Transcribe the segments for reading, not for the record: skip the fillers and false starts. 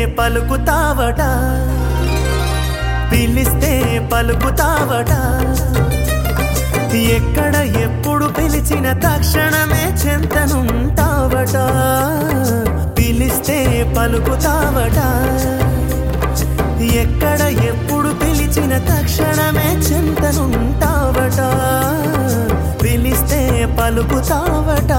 పలుకుతావట పిలిస్తే పలుకుతావట ఎక్కడ ఎప్పుడు పిలిచిన తక్షణమే చెంతనుంటావట పిలిస్తే పలుకుతావట ఎక్కడ ఎప్పుడు పిలిచిన తక్షణమే చెంతనుంటావట పిలిస్తే పలుకుతావట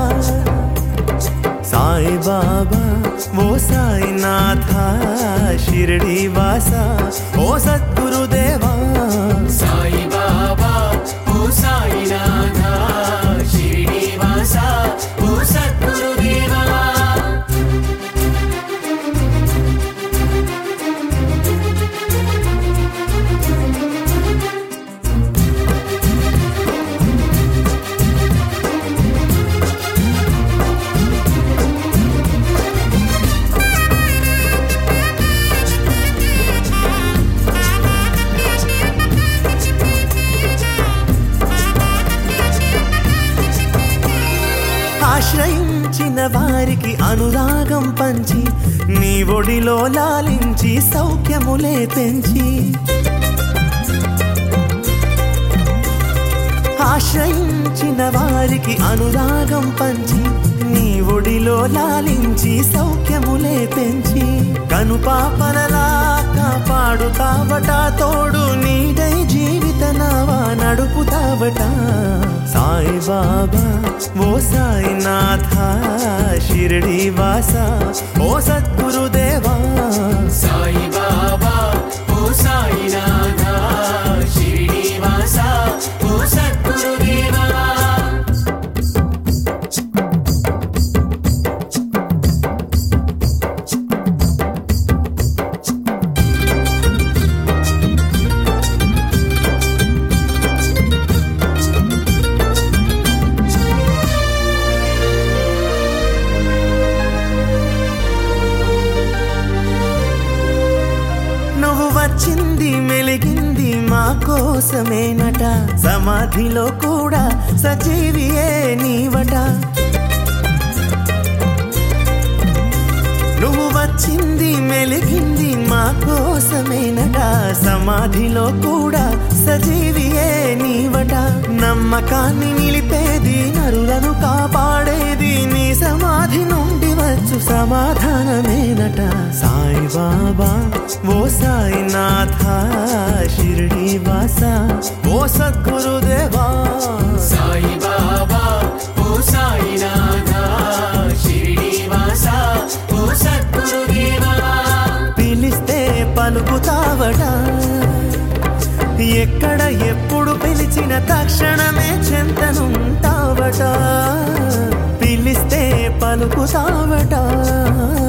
సాయి బాబా ఓ సాయినాథ షిరిడి వాసా ఓ సద్గురుదేవా సాయి బాబా ఓ సాయినాథ షిరిడి వాసా ఓ సద్గురుదేవా ఆశ్రయించిన వారికి అనురాగం పంచి నీ ఒడిలో లాలించి సౌఖ్యములే పెంచి ఆశ్రయించిన వారికి అనురాగం పంచి నీ ఒడిలో లాలించి సౌఖ్యములే పెంచి కనుపాపలలా కాపాడుతావట తోడు నీడై జీవిత నావా నడుపుతావట సాయి బాబా ఓ సాయినాథ షిరిడి వాసా ఓ సద్గురుదేవా సాయి బాబా ఓ సాయినాథ షిరిడి వాసా ఓ సద్గురుదేవా వచ్చింది మెలిగింది మా కోసమేనట సమాధిలో కూడా సజీవియే నీవట నువ్వు వచ్చింది మెలిగింది మా కోసమేనట సమాధిలో కూడా సజీవియే నీవట నమ్మకాన్ని నిలిపేది నరులను కాపాడేది నీ సమాధి నుండి వచ్చు సమాధానమేనట సాయి బాబా ఓ సాయినాథ షిరిడి వాసా ఓ సద్గురుదేవా సాయి బాబా ఓ సాయినాథ షిరిడి వాసా ఓ సద్గురుదేవా పిలిస్తే పలుకుతావట ఎక్కడ ఎప్పుడు పిలిచిన తక్షణమే చెంతనుంటావట పిలిస్తే పలుకుతావట